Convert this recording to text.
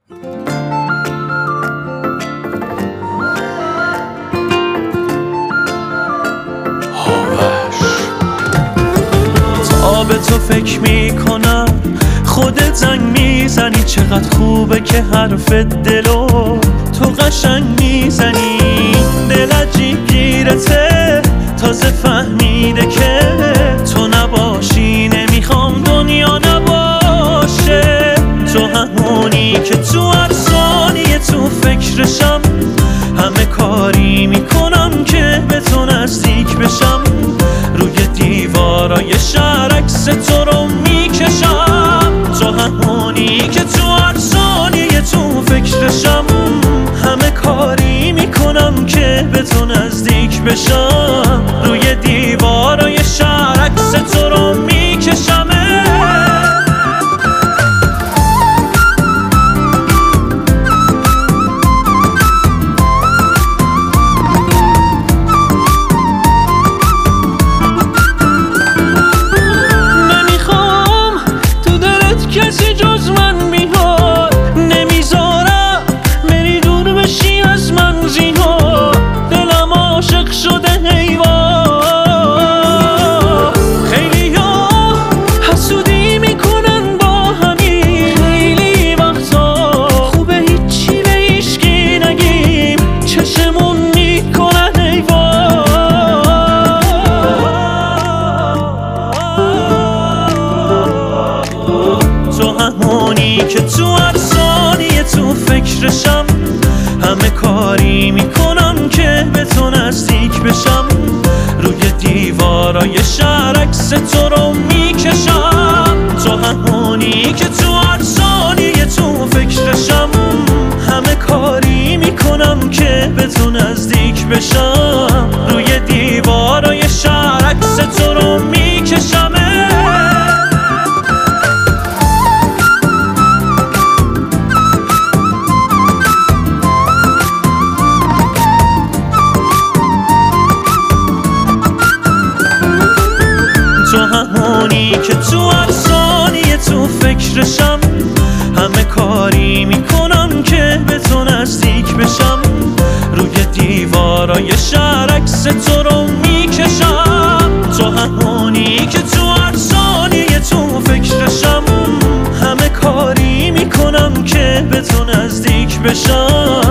تا به تو فکر میکنم خودت زنگ میزنی، چقدر خوبه که حرف دلو تو قشنگ میزنی. دل عجیب گیرته، تازه فهمیده که تو نباشی نمیخوام دنیا نباشه. تو همونی که تو هر ثانیه تو فکرشم، همه کاری میکنم که به تو نزدیک بشم. روی دیوارای شهر عکس تو رو میکشم. تو همونی که تو هر ثانیه تو فکرشم، همه کاری میکنم که به تو نزدیک بشم. روی دیوارای شهر عکس تو رو میکشم. کسی جز من میاد نمیذارم بری دور بشی از من زینا. دلم عاشق شده حیوان. خیلی ها حسودی میکنن با همین، خیلی وقتا خوبه هیچی به هیچکی نگیم، چشمون میکنن حیوان. تو همونی که تو هر ثانیه تو فکرشم، همه کاری میکنم که به تو نزدیک بشم. روی دیوارای شهر عکس تو رو میکشم. تو همونی که تو هر ثانیه تو فکرشم، همه کاری میکنم که به تو نزدیک بشم. روی دیوارای شهر عکس تو رو میکشم. تو همونی که تو هر ثانیه تو فکرشم، همه کاری میکنم که به تو نزدیک بشم. روی دیوارای شهر عکس تو رو میکشم. تو همونی که تو هر ثانیه تو فکرشم، همه کاری میکنم که به تو نزدیک بشم.